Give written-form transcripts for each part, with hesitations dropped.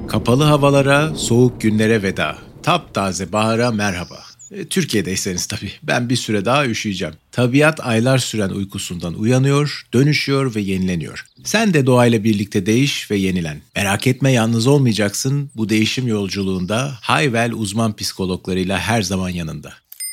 Kapalı havalara, soğuk günlere veda. Taptaze bahara merhaba. Türkiye'deyseniz tabii. Ben bir süre daha üşüyeceğim. Tabiat aylar süren uykusundan uyanıyor, dönüşüyor ve yenileniyor. Sen de doğayla birlikte değiş ve yenilen. Merak etme, yalnız olmayacaksın. Bu değişim yolculuğunda Hayvel uzman psikologlarıyla her zaman yanında.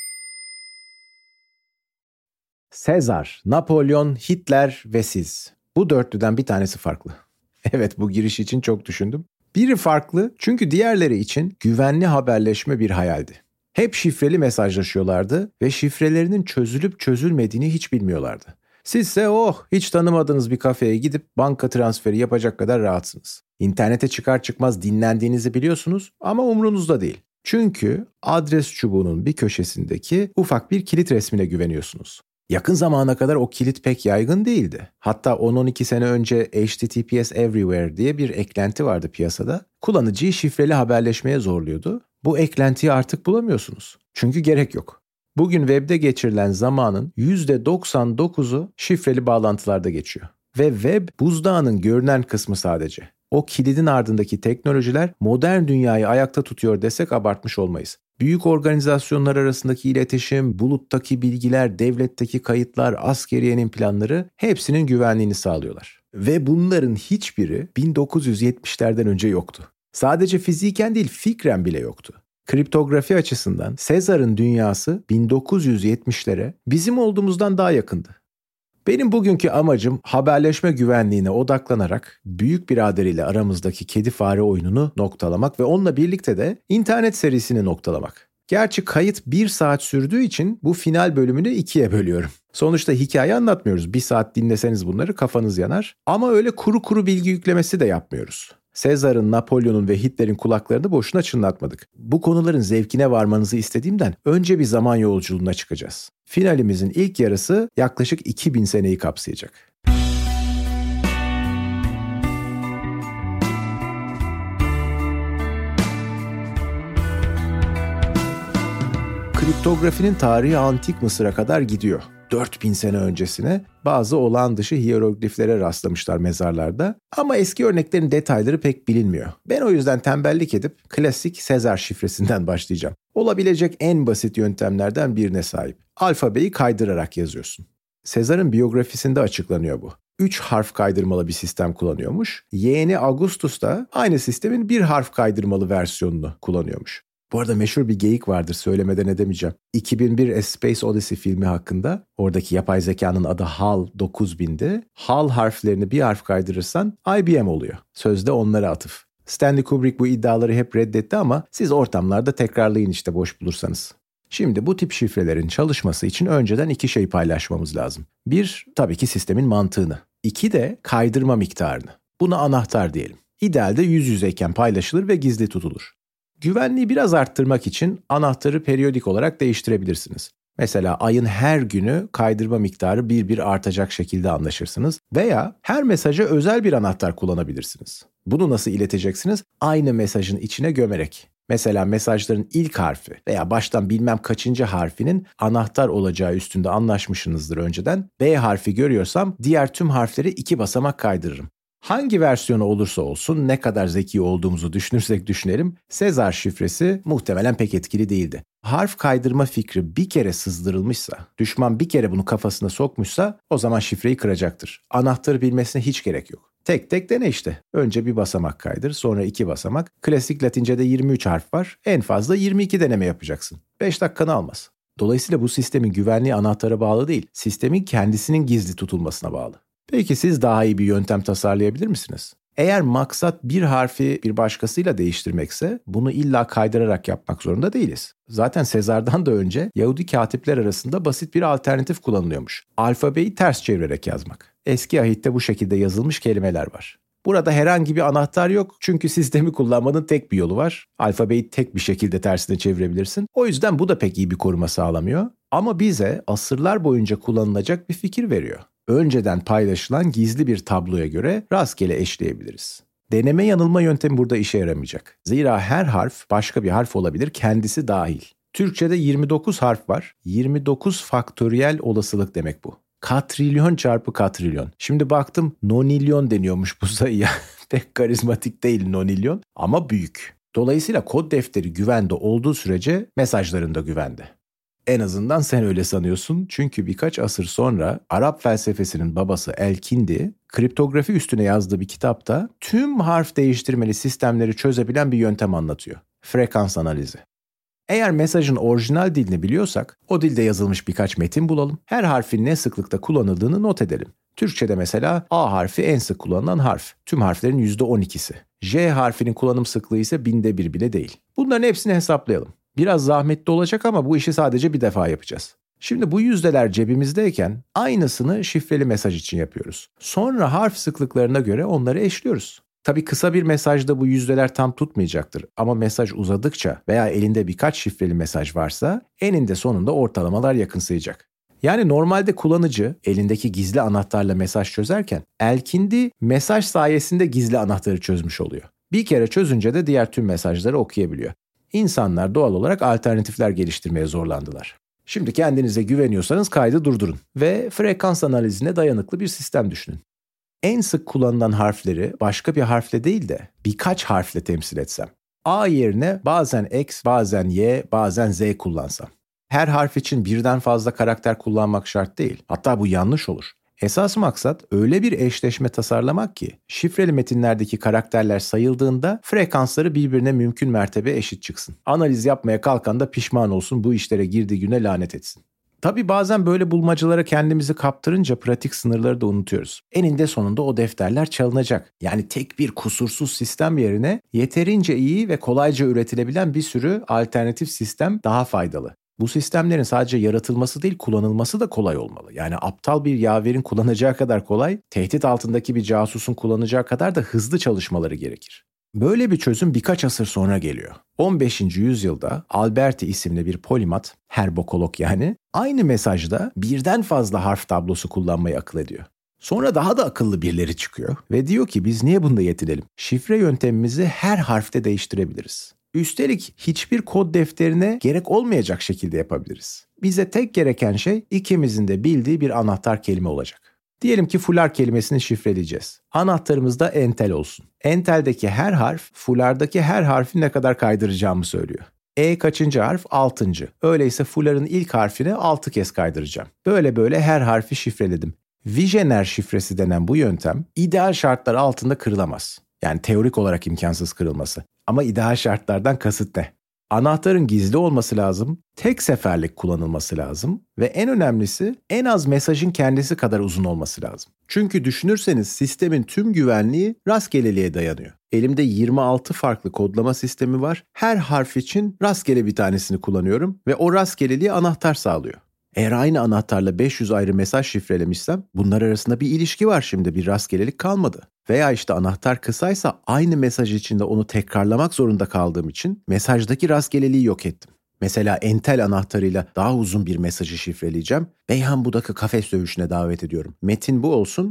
Sezar, Napolyon, Hitler ve siz. Bu dörtlüden bir tanesi farklı. Evet, bu giriş için çok düşündüm. Biri farklı çünkü diğerleri için güvenli haberleşme bir hayaldi. Hep şifreli mesajlaşıyorlardı ve şifrelerinin çözülüp çözülmediğini hiç bilmiyorlardı. Sizse hiç tanımadığınız bir kafeye gidip banka transferi yapacak kadar rahatsınız. İnternete çıkar çıkmaz dinlendiğinizi biliyorsunuz ama umrunuzda değil. Çünkü adres çubuğunun bir köşesindeki ufak bir kilit resmine güveniyorsunuz. Yakın zamana kadar o kilit pek yaygın değildi. Hatta 10-12 sene önce HTTPS Everywhere diye bir eklenti vardı piyasada. Kullanıcıyı şifreli haberleşmeye zorluyordu. Bu eklentiyi artık bulamıyorsunuz. Çünkü gerek yok. Bugün webde geçirilen zamanın %99'u şifreli bağlantılarda geçiyor. Ve web buzdağının görünen kısmı sadece. O kilidin ardındaki teknolojiler modern dünyayı ayakta tutuyor desek abartmış olmayız. Büyük organizasyonlar arasındaki iletişim, buluttaki bilgiler, devletteki kayıtlar, askeriyenin planları hepsinin güvenliğini sağlıyorlar. Ve bunların hiçbiri 1970'lerden önce yoktu. Sadece fiziken değil, fikren bile yoktu. Kriptografi açısından Sezar'ın dünyası 1970'lere bizim olduğumuzdan daha yakındı. Benim bugünkü amacım haberleşme güvenliğine odaklanarak büyük biraderiyle aramızdaki kedi fare oyununu noktalamak ve onunla birlikte de internet serisini noktalamak. Gerçi kayıt 1 saat sürdüğü için bu final bölümünü 2'ye bölüyorum. Sonuçta hikaye anlatmıyoruz. 1 saat dinleseniz bunları kafanız yanar. Ama öyle kuru kuru bilgi yüklemesi de yapmıyoruz. Sezar'ın, Napolyon'un ve Hitler'in kulaklarını boşuna çınlatmadık. Bu konuların zevkine varmanızı istediğimden önce bir zaman yolculuğuna çıkacağız. Finalimizin ilk yarısı yaklaşık 2000 seneyi kapsayacak. Kriptografinin tarihi antik Mısır'a kadar gidiyor. 4000 sene öncesine bazı olağan dışı hiyerogliflere rastlamışlar mezarlarda ama eski örneklerin detayları pek bilinmiyor. Ben o yüzden tembellik edip klasik Sezar şifresinden başlayacağım. Olabilecek en basit yöntemlerden birine sahip. Alfabeyi kaydırarak yazıyorsun. Sezar'ın biyografisinde açıklanıyor bu. 3 harf kaydırmalı bir sistem kullanıyormuş. Yeğeni Augustus da aynı sistemin 1 harf kaydırmalı versiyonunu kullanıyormuş. Bu arada meşhur bir geyik vardır, söylemeden edemeyeceğim. 2001 A Space Odyssey filmi hakkında oradaki yapay zekanın adı HAL 9000'di. HAL harflerini bir harf kaydırırsan IBM oluyor. Sözde onlara atıf. Stanley Kubrick bu iddiaları hep reddetti ama siz ortamlarda tekrarlayın işte boş bulursanız. Şimdi bu tip şifrelerin çalışması için önceden 2 şey paylaşmamız lazım. 1, tabii ki sistemin mantığını. 2 de kaydırma miktarını. Buna anahtar diyelim. İdealde yüz yüzeyken paylaşılır ve gizli tutulur. Güvenliği biraz arttırmak için anahtarı periyodik olarak değiştirebilirsiniz. Mesela ayın her günü kaydırma miktarı bir artacak şekilde anlaşırsınız veya her mesaja özel bir anahtar kullanabilirsiniz. Bunu nasıl ileteceksiniz? Aynı mesajın içine gömerek. Mesela mesajların ilk harfi veya baştan bilmem kaçıncı harfinin anahtar olacağı üstünde anlaşmışsınızdır önceden. B harfi görüyorsam diğer tüm harfleri 2 basamak kaydırırım. Hangi versiyonu olursa olsun ne kadar zeki olduğumuzu düşünürsek düşünelim, Sezar şifresi muhtemelen pek etkili değildi. Harf kaydırma fikri bir kere sızdırılmışsa, düşman bir kere bunu kafasına sokmuşsa o zaman şifreyi kıracaktır. Anahtarı bilmesine hiç gerek yok. Tek tek dene işte. Önce bir basamak kaydır, sonra 2 basamak. Klasik Latince'de 23 harf var. En fazla 22 deneme yapacaksın. 5 dakikanı almaz. Dolayısıyla bu sistemin güvenliği anahtara bağlı değil, sistemin kendisinin gizli tutulmasına bağlı. Peki siz daha iyi bir yöntem tasarlayabilir misiniz? Eğer maksat bir harfi bir başkasıyla değiştirmekse bunu illa kaydırarak yapmak zorunda değiliz. Zaten Sezar'dan da önce Yahudi katipler arasında basit bir alternatif kullanılıyormuş. Alfabeyi ters çevirerek yazmak. Eski ahitte bu şekilde yazılmış kelimeler var. Burada herhangi bir anahtar yok çünkü sistemi kullanmanın tek bir yolu var. Alfabeyi tek bir şekilde tersine çevirebilirsin. O yüzden bu da pek iyi bir koruma sağlamıyor. Ama bize asırlar boyunca kullanılacak bir fikir veriyor. Önceden paylaşılan gizli bir tabloya göre rastgele eşleyebiliriz. Deneme yanılma yöntemi burada işe yaramayacak. Zira her harf başka bir harf olabilir, kendisi dahil. Türkçe'de 29 harf var. 29 faktöriyel olasılık demek bu. Katrilyon çarpı katrilyon. Şimdi baktım nonilyon deniyormuş bu sayıya. Pek karizmatik değil Nonilyon ama büyük. Dolayısıyla kod defteri güvende olduğu sürece mesajların da güvende. En azından sen öyle sanıyorsun çünkü birkaç asır sonra Arap felsefesinin babası El-Kindi kriptografi üstüne yazdığı bir kitapta tüm harf değiştirmeli sistemleri çözebilen bir yöntem anlatıyor. Frekans analizi. Eğer mesajın orijinal dilini biliyorsak o dilde yazılmış birkaç metin bulalım. Her harfin ne sıklıkta kullanıldığını not edelim. Türkçe'de mesela A harfi en sık kullanılan harf. Tüm harflerin %12'si. J harfinin kullanım sıklığı ise 1/1000 bile değil. Bunların hepsini hesaplayalım. Biraz zahmetli olacak ama bu işi sadece bir defa yapacağız. Şimdi bu yüzdeler cebimizdeyken aynısını şifreli mesaj için yapıyoruz. Sonra harf sıklıklarına göre onları eşliyoruz. Tabii kısa bir mesajda bu yüzdeler tam tutmayacaktır ama mesaj uzadıkça veya elinde birkaç şifreli mesaj varsa eninde sonunda ortalamalar yakınsayacak. Yani normalde kullanıcı elindeki gizli anahtarla mesaj çözerken El-Kindi mesaj sayesinde gizli anahtarı çözmüş oluyor. Bir kere çözünce de diğer tüm mesajları okuyabiliyor. İnsanlar doğal olarak alternatifler geliştirmeye zorlandılar. Şimdi kendinize güveniyorsanız kaydı durdurun ve frekans analizine dayanıklı bir sistem düşünün. En sık kullanılan harfleri başka bir harfle değil de birkaç harfle temsil etsem. A yerine bazen X, bazen Y, bazen Z kullansam. Her harf için birden fazla karakter kullanmak şart değil. Hatta bu yanlış olur. Esas maksat öyle bir eşleşme tasarlamak ki şifreli metinlerdeki karakterler sayıldığında frekansları birbirine mümkün mertebe eşit çıksın. Analiz yapmaya kalkan da pişman olsun, bu işlere girdiği güne lanet etsin. Tabii bazen böyle bulmacalara kendimizi kaptırınca pratik sınırları da unutuyoruz. Eninde sonunda o defterler çalınacak. Yani tek bir kusursuz sistem yerine yeterince iyi ve kolayca üretilebilen bir sürü alternatif sistem daha faydalı. Bu sistemlerin sadece yaratılması değil, kullanılması da kolay olmalı. Yani aptal bir yaverin kullanacağı kadar kolay, tehdit altındaki bir casusun kullanacağı kadar da hızlı çalışmaları gerekir. Böyle bir çözüm birkaç asır sonra geliyor. 15. yüzyılda Alberti isimli bir polimat, herbokolog yani, aynı mesajda birden fazla harf tablosu kullanmayı akıl ediyor. Sonra daha da akıllı birileri çıkıyor ve diyor ki biz niye bunda yetinelim? Şifre yöntemimizi her harfte değiştirebiliriz. Üstelik hiçbir kod defterine gerek olmayacak şekilde yapabiliriz. Bize tek gereken şey ikimizin de bildiği bir anahtar kelime olacak. Diyelim ki fular kelimesini şifreleyeceğiz. Anahtarımız da entel olsun. Enteldeki her harf, fulardaki her harfi ne kadar kaydıracağımı söylüyor. E kaçıncı harf? 6. Öyleyse fuların ilk harfini 6 kez kaydıracağım. Böyle her harfi şifreledim. Vigener şifresi denen bu yöntem ideal şartlar altında kırılamaz. Yani teorik olarak imkansız kırılması. Ama ideal şartlardan kasıt ne? Anahtarın gizli olması lazım, tek seferlik kullanılması lazım ve en önemlisi en az mesajın kendisi kadar uzun olması lazım. Çünkü düşünürseniz sistemin tüm güvenliği rastgeleliğe dayanıyor. Elimde 26 farklı kodlama sistemi var. Her harf için rastgele bir tanesini kullanıyorum ve o rastgeleliği anahtar sağlıyor. Eğer aynı anahtarla 500 ayrı mesaj şifrelemişsem bunlar arasında bir ilişki var, şimdi bir rastgelelik kalmadı. Veya işte anahtar kısaysa aynı mesaj içinde onu tekrarlamak zorunda kaldığım için mesajdaki rastgeleliği yok ettim. Mesela entel anahtarıyla daha uzun bir mesajı şifreleyeceğim. Beyhan Budak'ı kafes dövüşüne davet ediyorum. Metin bu olsun,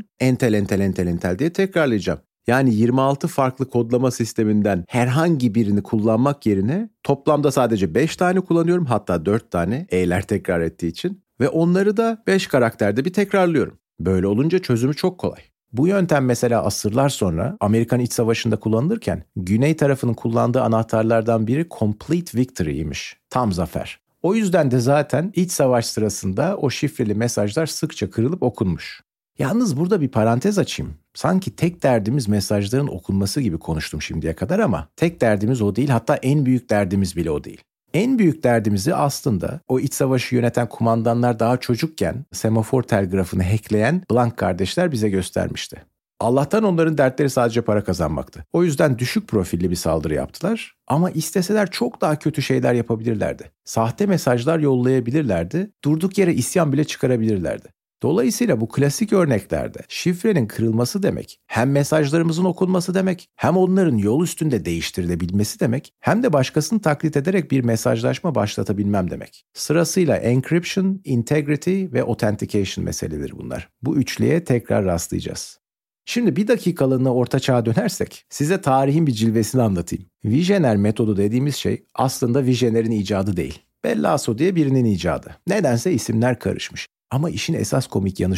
entel diye tekrarlayacağım. Yani 26 farklı kodlama sisteminden herhangi birini kullanmak yerine toplamda sadece 5 tane kullanıyorum. Hatta 4 tane E'ler tekrar ettiği için. Ve onları da 5 karakterde bir tekrarlıyorum. Böyle olunca çözümü çok kolay. Bu yöntem mesela asırlar sonra Amerikan İç Savaşı'nda kullanılırken Güney tarafının kullandığı anahtarlardan biri Complete Victory'ymiş. Tam zafer. O yüzden de zaten İç Savaş sırasında o şifreli mesajlar sıkça kırılıp okunmuş. Yalnız burada bir parantez açayım. Sanki tek derdimiz mesajların okunması gibi konuştum şimdiye kadar ama tek derdimiz o değil, hatta en büyük derdimiz bile o değil. En büyük derdimizi aslında o iç savaşı yöneten kumandanlar daha çocukken semafor telgrafını hackleyen Blank kardeşler bize göstermişti. Allah'tan onların dertleri sadece para kazanmaktı. O yüzden düşük profilli bir saldırı yaptılar ama isteseler çok daha kötü şeyler yapabilirlerdi. Sahte mesajlar yollayabilirlerdi, durduk yere isyan bile çıkarabilirlerdi. Dolayısıyla bu klasik örneklerde şifrenin kırılması demek, hem mesajlarımızın okunması demek, hem onların yol üstünde değiştirilebilmesi demek, hem de başkasını taklit ederek bir mesajlaşma başlatabilmem demek. Sırasıyla encryption, integrity ve authentication meseleleri bunlar. Bu üçlüye tekrar rastlayacağız. Şimdi bir dakikalığına Orta Çağ'a dönersek size tarihin bir cilvesini anlatayım. Vigener metodu dediğimiz şey aslında Vigener'in icadı değil. Bellaso diye birinin icadı. Nedense isimler karışmış. Ama işin esas komik yanı şu.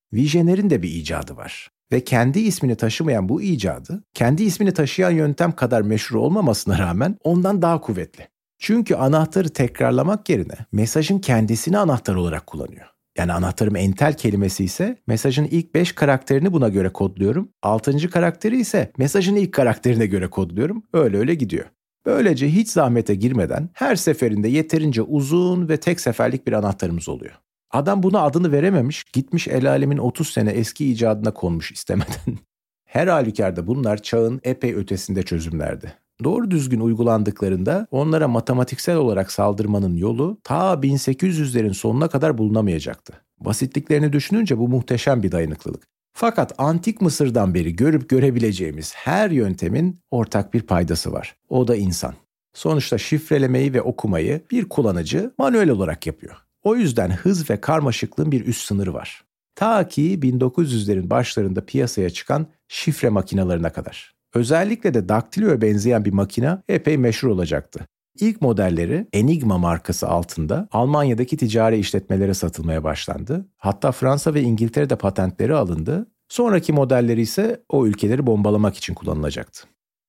Vijener'in de bir icadı var. Ve kendi ismini taşımayan bu icadı, kendi ismini taşıyan yöntem kadar meşhur olmamasına rağmen ondan daha kuvvetli. Çünkü anahtarı tekrarlamak yerine mesajın kendisini anahtar olarak kullanıyor. Yani anahtarım entel kelimesi ise mesajın ilk 5 karakterini buna göre kodluyorum. 6. karakteri ise mesajın ilk karakterine göre kodluyorum. Öyle gidiyor. Böylece hiç zahmete girmeden her seferinde yeterince uzun ve tek seferlik bir anahtarımız oluyor. Adam buna adını verememiş, gitmiş el alemin 30 sene eski icadına konmuş istemeden. Her halükarda bunlar çağın epey ötesinde çözümlerdi. Doğru düzgün uygulandıklarında onlara matematiksel olarak saldırmanın yolu ta 1800'lerin sonuna kadar bulunamayacaktı. Basitliklerini düşününce bu muhteşem bir dayanıklılık. Fakat antik Mısır'dan beri görüp görebileceğimiz her yöntemin ortak bir paydası var. O da insan. Sonuçta şifrelemeyi ve okumayı bir kullanıcı manuel olarak yapıyor. O yüzden hız ve karmaşıklığın bir üst sınırı var. Ta ki 1900'lerin başlarında piyasaya çıkan şifre makinelerine kadar. Özellikle de daktiloya benzeyen bir makine epey meşhur olacaktı. İlk modelleri Enigma markası altında Almanya'daki ticari işletmelere satılmaya başlandı. Hatta Fransa ve İngiltere'de patentleri alındı. Sonraki modelleri ise o ülkeleri bombalamak için kullanılacaktı.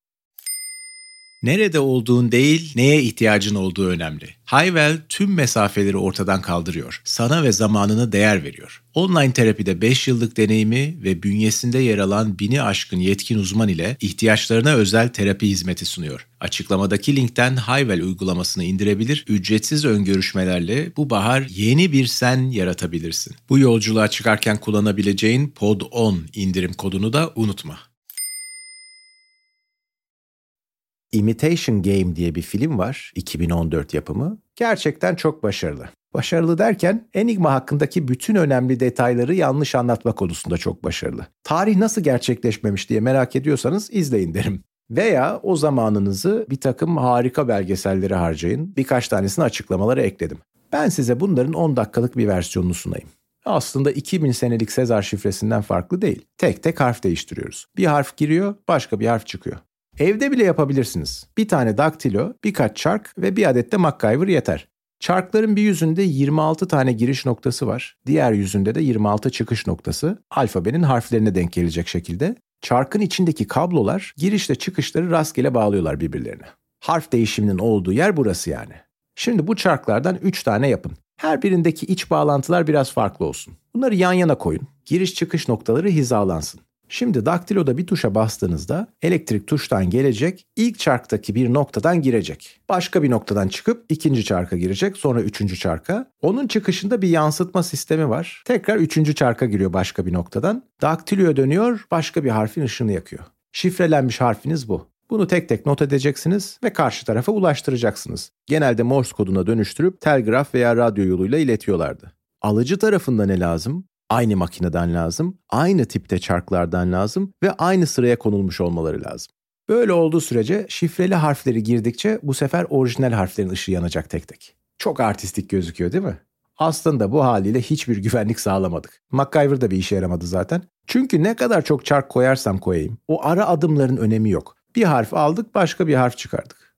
Nerede olduğun değil, neye ihtiyacın olduğu önemli. Hayvel tüm mesafeleri ortadan kaldırıyor. Sana ve zamanına değer veriyor. Online terapide 5 yıllık deneyimi ve bünyesinde yer alan 1000'i aşkın yetkin uzman ile ihtiyaçlarına özel terapi hizmeti sunuyor. Açıklamadaki linkten Hayvel uygulamasını indirebilir, ücretsiz öngörüşmelerle bu bahar yeni bir sen yaratabilirsin. Bu yolculuğa çıkarken kullanabileceğin POD10 indirim kodunu da unutma. Imitation Game diye bir film var, 2014 yapımı. Gerçekten çok başarılı. Başarılı derken Enigma hakkındaki bütün önemli detayları yanlış anlatma konusunda çok başarılı. Tarih nasıl gerçekleşmemiş diye merak ediyorsanız izleyin derim. Veya o zamanınızı bir takım harika belgeselleri harcayın. Birkaç tanesini açıklamalara ekledim. Ben size bunların 10 dakikalık bir versiyonunu sunayım. Aslında 2000 senelik Sezar şifresinden farklı değil. Tek tek harf değiştiriyoruz. Bir harf giriyor, başka bir harf çıkıyor. Evde bile yapabilirsiniz. Bir tane daktilo, birkaç çark ve bir adet de MacGyver yeter. Çarkların bir yüzünde 26 tane giriş noktası var. Diğer yüzünde de 26 çıkış noktası. Alfabenin harflerine denk gelecek şekilde. Çarkın içindeki kablolar girişle çıkışları rastgele bağlıyorlar birbirlerine. Harf değişiminin olduğu yer burası yani. Şimdi bu çarklardan 3 tane yapın. Her birindeki iç bağlantılar biraz farklı olsun. Bunları yan yana koyun. Giriş çıkış noktaları hizalansın. Şimdi daktiloda bir tuşa bastığınızda elektrik tuştan gelecek, ilk çarktaki bir noktadan girecek. Başka bir noktadan çıkıp ikinci çarka girecek, sonra üçüncü çarka. Onun çıkışında bir yansıtma sistemi var. Tekrar üçüncü çarka giriyor başka bir noktadan. Daktiloya dönüyor, başka bir harfin ışığını yakıyor. Şifrelenmiş harfiniz bu. Bunu tek tek not edeceksiniz ve karşı tarafa ulaştıracaksınız. Genelde Morse koduna dönüştürüp telgraf veya radyo yoluyla iletiyorlardı. Alıcı tarafında ne lazım? Aynı makineden lazım, aynı tipte çarklardan lazım ve aynı sıraya konulmuş olmaları lazım. Böyle olduğu sürece şifreli harfleri girdikçe bu sefer orijinal harflerin ışığı yanacak tek tek. Çok artistik gözüküyor değil mi? Aslında bu haliyle hiçbir güvenlik sağlamadık. MacGyver da bir işe yaramadı zaten. Çünkü ne kadar çok çark koyarsam koyayım, o ara adımların önemi yok. Bir harf aldık, başka bir harf çıkardık.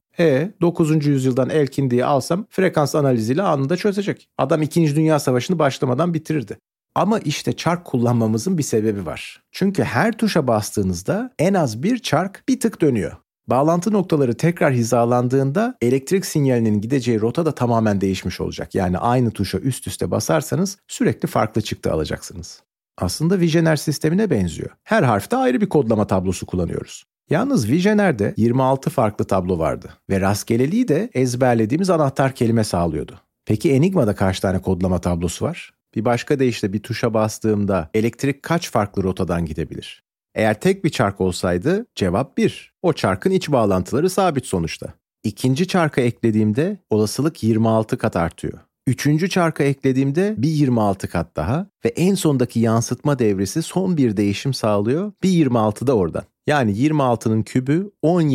9. yüzyıldan Elkin diye alsam frekans analiziyle anında çözecek. Adam 2. Dünya Savaşı'nı başlamadan bitirirdi. Ama işte çark kullanmamızın bir sebebi var. Çünkü her tuşa bastığınızda en az bir çark bir tık dönüyor. Bağlantı noktaları tekrar hizalandığında elektrik sinyalinin gideceği rota da tamamen değişmiş olacak. Yani aynı tuşa üst üste basarsanız sürekli farklı çıktı alacaksınız. Aslında Vijener sistemine benziyor. Her harfte ayrı bir kodlama tablosu kullanıyoruz. Yalnız Vijener'de 26 farklı tablo vardı ve rastgeleliği de ezberlediğimiz anahtar kelime sağlıyordu. Peki Enigma'da kaç tane kodlama tablosu var? Bir başka deyişle bir tuşa bastığımda elektrik kaç farklı rotadan gidebilir? Eğer tek bir çark olsaydı cevap 1. O çarkın iç bağlantıları sabit sonuçta. İkinci çarka eklediğimde olasılık 26 kat artıyor. Üçüncü çarka eklediğimde bir 26 kat daha ve en sondaki yansıtma devresi son bir değişim sağlıyor. Bir 26 da oradan. Yani 26'nın kübü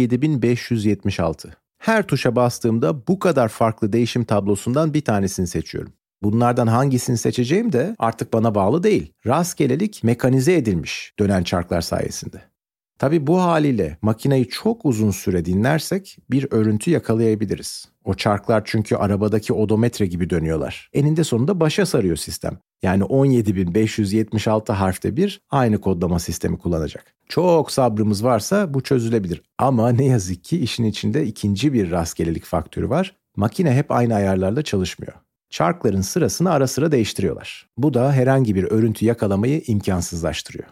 17.576. Her tuşa bastığımda bu kadar farklı değişim tablosundan bir tanesini seçiyorum. Bunlardan hangisini seçeceğim de artık bana bağlı değil. Rastgelelik mekanize edilmiş dönen çarklar sayesinde. Tabii bu haliyle makineyi çok uzun süre dinlersek bir örüntü yakalayabiliriz. O çarklar çünkü arabadaki odometre gibi dönüyorlar. Eninde sonunda başa sarıyor sistem. Yani 17.576 harfte bir aynı kodlama sistemi kullanacak. Çok sabrımız varsa bu çözülebilir. Ama ne yazık ki işin içinde ikinci bir rastgelelik faktörü var. Makine hep aynı ayarlarla çalışmıyor. Çarkların sırasını ara sıra değiştiriyorlar. Bu da herhangi bir örüntü yakalamayı imkansızlaştırıyor.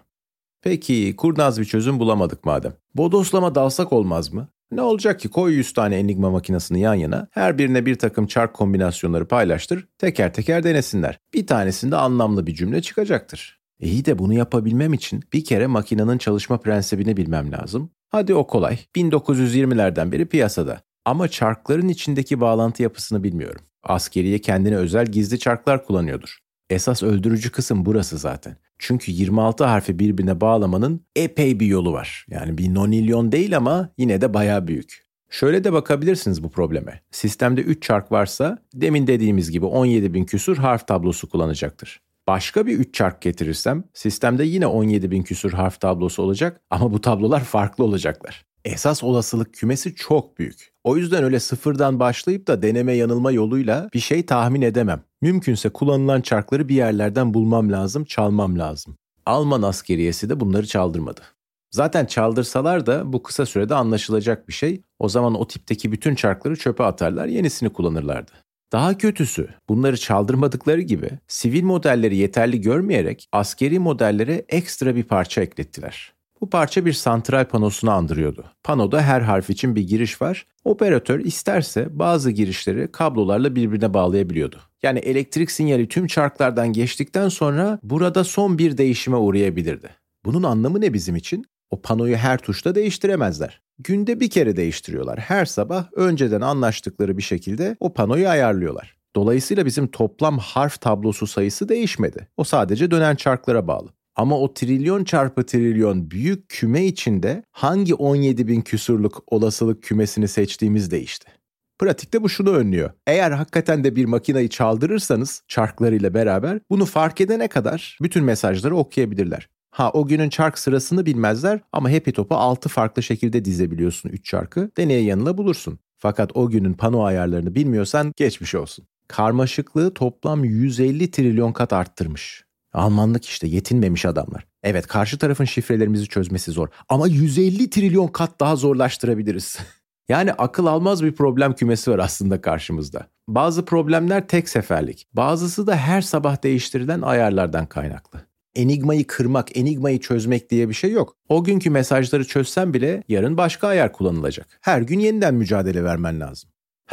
Peki kurnaz bir çözüm bulamadık madem. Bodoslama dalsak olmaz mı? Ne olacak ki koy 100 tane Enigma makinesini yan yana, her birine bir takım çark kombinasyonları paylaştır, teker teker denesinler. Bir tanesinde anlamlı bir cümle çıkacaktır. İyi de bunu yapabilmem için bir kere makinenin çalışma prensibini bilmem lazım. Hadi o kolay, 1920'lerden beri piyasada. Ama çarkların içindeki bağlantı yapısını bilmiyorum. Askeriye kendine özel gizli çarklar kullanıyordur. Esas öldürücü kısım burası zaten. Çünkü 26 harfi birbirine bağlamanın epey bir yolu var. Yani bir nonilyon değil ama yine de bayağı büyük. Şöyle de bakabilirsiniz bu probleme. Sistemde 3 çark varsa demin dediğimiz gibi 17.000 küsur harf tablosu kullanacaktır. Başka bir 3 çark getirirsem sistemde yine 17.000 küsur harf tablosu olacak ama bu tablolar farklı olacaklar. Esas olasılık kümesi çok büyük. O yüzden öyle sıfırdan başlayıp da deneme yanılma yoluyla bir şey tahmin edemem. Mümkünse kullanılan çarkları bir yerlerden bulmam lazım, çalmam lazım. Alman askeriyesi de bunları çaldırmadı. Zaten çaldırsalar da bu kısa sürede anlaşılacak bir şey. O zaman o tipteki bütün çarkları çöpe atarlar, yenisini kullanırlardı. Daha kötüsü, bunları çaldırmadıkları gibi sivil modelleri yeterli görmeyerek askeri modellere ekstra bir parça eklettiler. Bu parça bir santral panosunu andırıyordu. Panoda her harf için bir giriş var. Operatör isterse bazı girişleri kablolarla birbirine bağlayabiliyordu. Yani elektrik sinyali tüm çarklardan geçtikten sonra burada son bir değişime uğrayabilirdi. Bunun anlamı ne bizim için? O panoyu her tuşta değiştiremezler. Günde bir kere değiştiriyorlar. Her sabah önceden anlaştıkları bir şekilde o panoyu ayarlıyorlar. Dolayısıyla bizim toplam harf tablosu sayısı değişmedi. O sadece dönen çarklara bağlı. Ama o trilyon çarpı trilyon büyük küme içinde hangi 17.000 küsurluk olasılık kümesini seçtiğimiz değişti. Pratikte bu şunu önlüyor. Eğer hakikaten de bir makinayı çaldırırsanız çarklarıyla beraber bunu fark edene kadar bütün mesajları okuyabilirler. O günün çark sırasını bilmezler ama Happy Top'u 6 farklı şekilde dizebiliyorsun 3 çarkı. Deneye yanıla bulursun. Fakat o günün pano ayarlarını bilmiyorsan geçmiş olsun. Karmaşıklığı toplam 150 trilyon kat arttırmış. Almanlık işte, yetinmemiş adamlar. Evet, karşı tarafın şifrelerimizi çözmesi zor ama 150 trilyon kat daha zorlaştırabiliriz. Yani akıl almaz bir problem kümesi var aslında karşımızda. Bazı problemler tek seferlik, bazısı da her sabah değiştirilen ayarlardan kaynaklı. Enigmayı kırmak, enigmayı çözmek diye bir şey yok. O günkü mesajları çözsen bile yarın başka ayar kullanılacak. Her gün yeniden mücadele vermen lazım.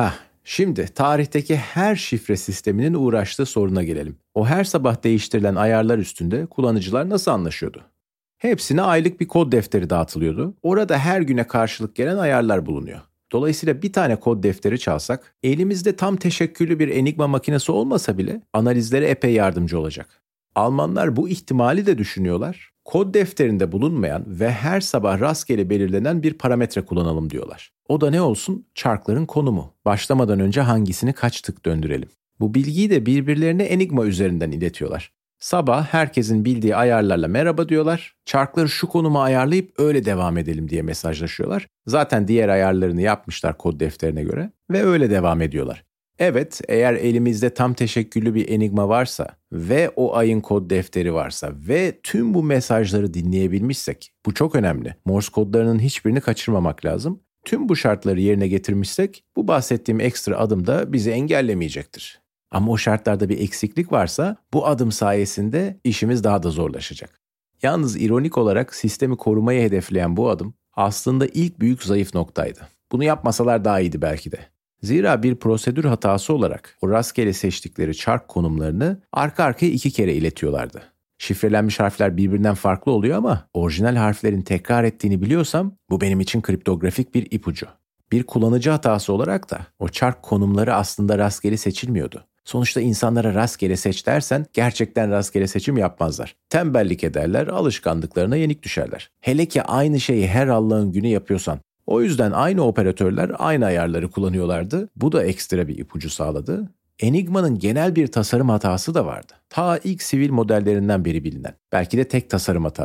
Şimdi tarihteki her şifre sisteminin uğraştığı soruna gelelim. O her sabah değiştirilen ayarlar üstünde kullanıcılar nasıl anlaşıyordu? Hepsine aylık bir kod defteri dağıtılıyordu. Orada her güne karşılık gelen ayarlar bulunuyor. Dolayısıyla bir tane kod defteri çalsak, elimizde tam teşekküllü bir Enigma makinesi olmasa bile analizlere epey yardımcı olacak. Almanlar bu ihtimali de düşünüyorlar. Kod defterinde bulunmayan ve her sabah rastgele belirlenen bir parametre kullanalım diyorlar. O da ne olsun? Çarkların konumu. Başlamadan önce hangisini kaç tık döndürelim. Bu bilgiyi de birbirlerine Enigma üzerinden iletiyorlar. Sabah herkesin bildiği ayarlarla merhaba diyorlar. Çarkları şu konuma ayarlayıp öyle devam edelim diye mesajlaşıyorlar. Zaten diğer ayarlarını yapmışlar kod defterine göre ve öyle devam ediyorlar. Evet, eğer elimizde tam teşekküllü bir Enigma varsa ve o ayın kod defteri varsa ve tüm bu mesajları dinleyebilmişsek, bu çok önemli. Morse kodlarının hiçbirini kaçırmamak lazım. Tüm bu şartları yerine getirmişsek bu bahsettiğim ekstra adım da bizi engellemeyecektir. Ama o şartlarda bir eksiklik varsa bu adım sayesinde işimiz daha da zorlaşacak. Yalnız ironik olarak sistemi korumayı hedefleyen bu adım aslında ilk büyük zayıf noktaydı. Bunu yapmasalar daha iyiydi belki de. Zira bir prosedür hatası olarak o rastgele seçtikleri çark konumlarını arka arkaya 2 kere iletiyorlardı. Şifrelenmiş harfler birbirinden farklı oluyor ama orijinal harflerin tekrar ettiğini biliyorsam bu benim için kriptografik bir ipucu. Bir kullanıcı hatası olarak da o çark konumları aslında rastgele seçilmiyordu. Sonuçta insanlara rastgele seç dersen gerçekten rastgele seçim yapmazlar. Tembellik ederler, alışkanlıklarına yenik düşerler. Hele ki aynı şeyi her Allah'ın günü yapıyorsan. O yüzden aynı operatörler aynı ayarları kullanıyorlardı. Bu da ekstra bir ipucu sağladı. Enigma'nın genel bir tasarım hatası da vardı. Ta ilk sivil modellerinden beri bilinen. Belki de tek tasarım hatası.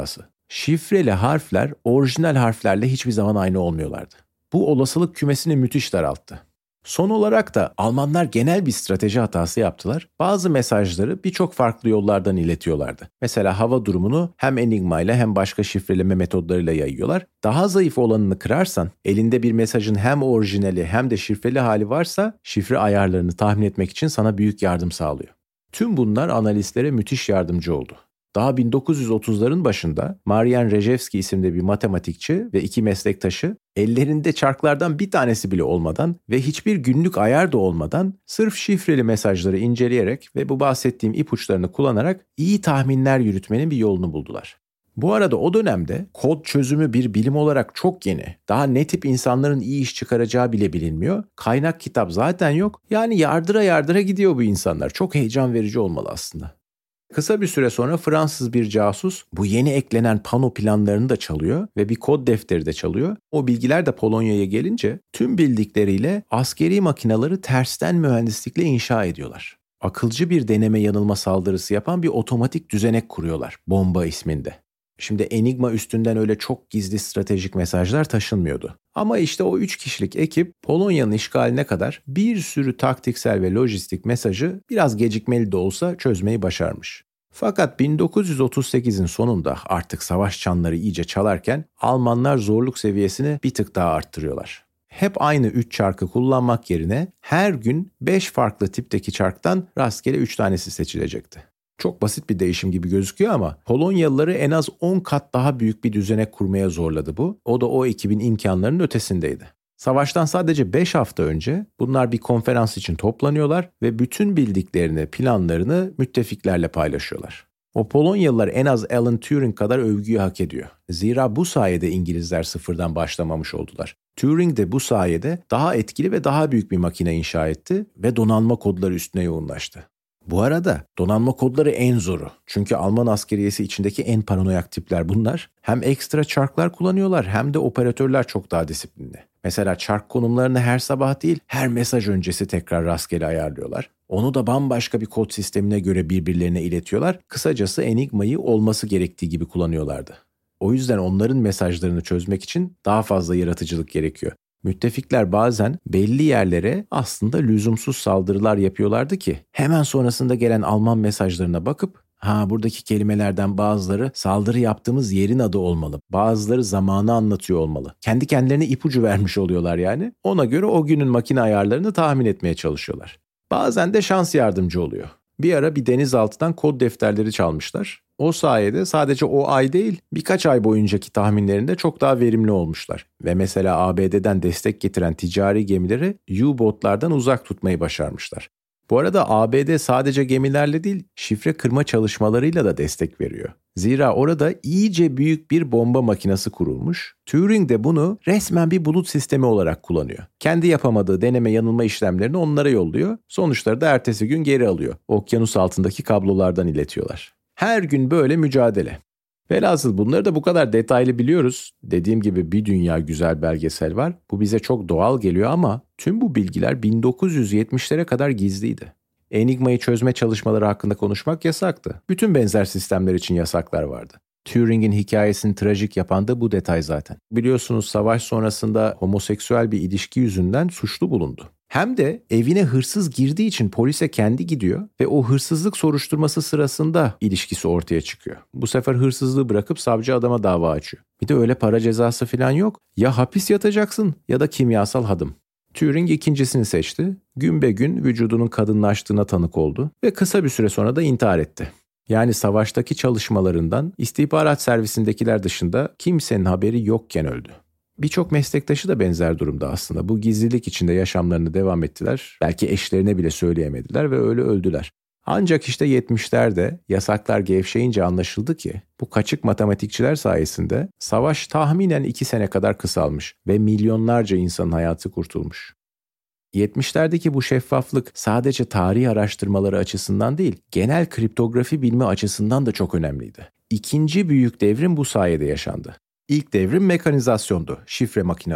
Şifreli harfler orijinal harflerle hiçbir zaman aynı olmuyorlardı. Bu olasılık kümesini müthiş daralttı. Son olarak da Almanlar genel bir strateji hatası yaptılar. Bazı mesajları birçok farklı yollardan iletiyorlardı. Mesela hava durumunu hem Enigma ile hem başka şifreleme metodlarıyla yayıyorlar. Daha zayıf olanını kırarsan, elinde bir mesajın hem orijinali hem de şifreli hali varsa şifre ayarlarını tahmin etmek için sana büyük yardım sağlıyor. Tüm bunlar analistlere müthiş yardımcı oldu. Daha 1930'ların başında Marian Rejewski isimli bir matematikçi ve 2 meslektaşı ellerinde çarklardan bir tanesi bile olmadan ve hiçbir günlük ayar da olmadan sırf şifreli mesajları inceleyerek ve bu bahsettiğim ipuçlarını kullanarak iyi tahminler yürütmenin bir yolunu buldular. Bu arada o dönemde kod çözümü bir bilim olarak çok yeni. Daha ne tip insanların iyi iş çıkaracağı bile bilinmiyor. Kaynak kitap zaten yok. Yani yardıra yardıra gidiyor bu insanlar. Çok heyecan verici olmalı aslında. Kısa bir süre sonra Fransız bir casus bu yeni eklenen pano planlarını da çalıyor ve bir kod defteri de çalıyor. O bilgiler de Polonya'ya gelince tüm bildikleriyle askeri makinaları tersten mühendislikle inşa ediyorlar. Akılcı bir deneme yanılma saldırısı yapan bir otomatik düzenek kuruyorlar, bomba isminde. Şimdi Enigma üstünden öyle çok gizli stratejik mesajlar taşınmıyordu. Ama işte o 3 kişilik ekip Polonya'nın işgaline kadar bir sürü taktiksel ve lojistik mesajı biraz gecikmeli de olsa çözmeyi başarmış. Fakat 1938'in sonunda artık savaş çanları iyice çalarken Almanlar zorluk seviyesini bir tık daha arttırıyorlar. Hep aynı 3 çarkı kullanmak yerine her gün 5 farklı tipteki çarktan rastgele 3 tanesi seçilecekti. Çok basit bir değişim gibi gözüküyor ama Polonyalıları en az 10 kat daha büyük bir düzenek kurmaya zorladı bu. O da o ekibin imkanlarının ötesindeydi. Savaştan sadece 5 hafta önce bunlar bir konferans için toplanıyorlar ve bütün bildiklerini, planlarını müttefiklerle paylaşıyorlar. O Polonyalılar en az Alan Turing kadar övgüyü hak ediyor. Zira bu sayede İngilizler sıfırdan başlamamış oldular. Turing de bu sayede daha etkili ve daha büyük bir makine inşa etti ve donanma kodları üstüne yoğunlaştı. Bu arada donanma kodları en zoru. Çünkü Alman askeriyesi içindeki en paranoyak tipler bunlar. Hem ekstra çarklar kullanıyorlar hem de operatörler çok daha disiplinli. Mesela çark konumlarını her sabah değil, her mesaj öncesi tekrar rastgele ayarlıyorlar. Onu da bambaşka bir kod sistemine göre birbirlerine iletiyorlar. Kısacası Enigma'yı olması gerektiği gibi kullanıyorlardı. O yüzden onların mesajlarını çözmek için daha fazla yaratıcılık gerekiyor. Müttefikler bazen belli yerlere aslında lüzumsuz saldırılar yapıyorlardı ki hemen sonrasında gelen Alman mesajlarına bakıp buradaki kelimelerden bazıları saldırı yaptığımız yerin adı olmalı. Bazıları zamanı anlatıyor olmalı. Kendi kendilerine ipucu vermiş oluyorlar yani. Ona göre o günün makine ayarlarını tahmin etmeye çalışıyorlar. Bazen de şans yardımcı oluyor. Bir ara bir denizaltıdan kod defterleri çalmışlar. O sayede sadece o ay değil birkaç ay boyuncaki tahminlerinde çok daha verimli olmuşlar. Ve mesela ABD'den destek getiren ticari gemileri U-boatlardan uzak tutmayı başarmışlar. Bu arada ABD sadece gemilerle değil şifre kırma çalışmalarıyla da destek veriyor. Zira orada iyice büyük bir bomba makinesi kurulmuş. Turing de bunu resmen bir bulut sistemi olarak kullanıyor. Kendi yapamadığı deneme yanılma işlemlerini onlara yolluyor. Sonuçları da ertesi gün geri alıyor. Okyanus altındaki kablolardan iletiyorlar. Her gün böyle mücadele. Velhasıl bunları da bu kadar detaylı biliyoruz. Dediğim gibi bir dünya güzel belgesel var. Bu bize çok doğal geliyor ama tüm bu bilgiler 1970'lere kadar gizliydi. Enigma'yı çözme çalışmaları hakkında konuşmak yasaktı. Bütün benzer sistemler için yasaklar vardı. Turing'in hikayesini trajik yapan da bu detay zaten. Biliyorsunuz savaş sonrasında homoseksüel bir ilişki yüzünden suçlu bulundu. Hem de evine hırsız girdiği için polise kendi gidiyor ve o hırsızlık soruşturması sırasında ilişkisi ortaya çıkıyor. Bu sefer hırsızlığı bırakıp savcı adama dava açıyor. Bir de öyle para cezası falan yok. Ya hapis yatacaksın ya da kimyasal hadım. Turing ikincisini seçti. Gün be gün vücudunun kadınlaştığına tanık oldu ve kısa bir süre sonra da intihar etti. Yani savaştaki çalışmalarından istihbarat servisindekiler dışında kimsenin haberi yokken öldü. Birçok meslektaşı da benzer durumda aslında. Bu gizlilik içinde yaşamlarını devam ettiler. Belki eşlerine bile söyleyemediler ve öyle öldüler. Ancak işte 70'lerde yasaklar gevşeyince anlaşıldı ki bu kaçık matematikçiler sayesinde savaş tahminen 2 sene kadar kısalmış ve milyonlarca insanın hayatı kurtulmuş. 70'lerdeki bu şeffaflık sadece tarih araştırmaları açısından değil, genel kriptografi bilimi açısından da çok önemliydi. İkinci büyük devrim bu sayede yaşandı. İlk devrim mekanizasyondu, şifre makineleri.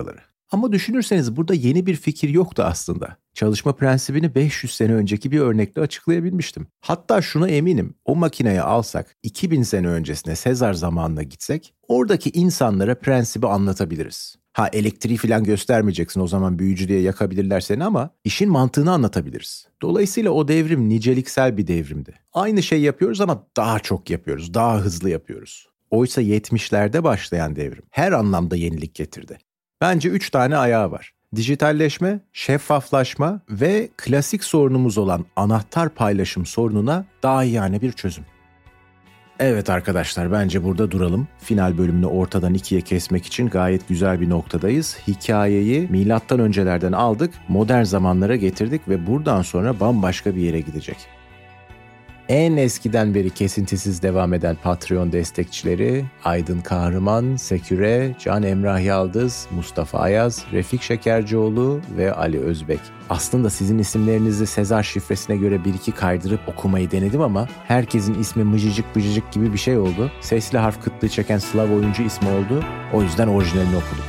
Ama düşünürseniz burada yeni bir fikir yoktu aslında. Çalışma prensibini 500 sene önceki bir örnekle açıklayabilmiştim. Hatta şuna eminim, o makineyi alsak 2000 sene öncesine Sezar zamanına gitsek oradaki insanlara prensibi anlatabiliriz. Ha, elektriği falan göstermeyeceksin, o zaman büyücü diye yakabilirler seni, ama işin mantığını anlatabiliriz. Dolayısıyla o devrim niceliksel bir devrimdi. Aynı şeyi yapıyoruz ama daha çok yapıyoruz, daha hızlı yapıyoruz. Oysa 70'lerde başlayan devrim her anlamda yenilik getirdi. Bence 3 tane ayağı var. Dijitalleşme, şeffaflaşma ve klasik sorunumuz olan anahtar paylaşım sorununa daha iyane bir çözüm. Evet arkadaşlar, bence burada duralım. Final bölümünü ortadan ikiye kesmek için gayet güzel bir noktadayız. Hikayeyi milattan öncelerden aldık, modern zamanlara getirdik ve buradan sonra bambaşka bir yere gidecek. En eskiden beri kesintisiz devam eden Patreon destekçileri Aydın Kahraman, Seküre, Can Emrah Yaldız, Mustafa Ayaz, Refik Şekercioğlu ve Ali Özbek. Aslında sizin isimlerinizi Sezar şifresine göre 1-2 kaydırıp okumayı denedim ama herkesin ismi Mıcıcık Bıcıcık gibi bir şey oldu. Sesli harf kıtlığı çeken Slav oyuncu ismi oldu. O yüzden orijinalini okudum.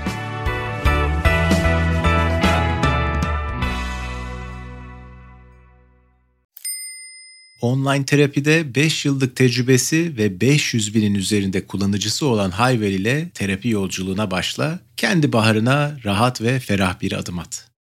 Online terapide 5 yıllık tecrübesi ve 500 binin üzerinde kullanıcısı olan Hayvel ile terapi yolculuğuna başla, kendi baharına rahat ve ferah bir adım at.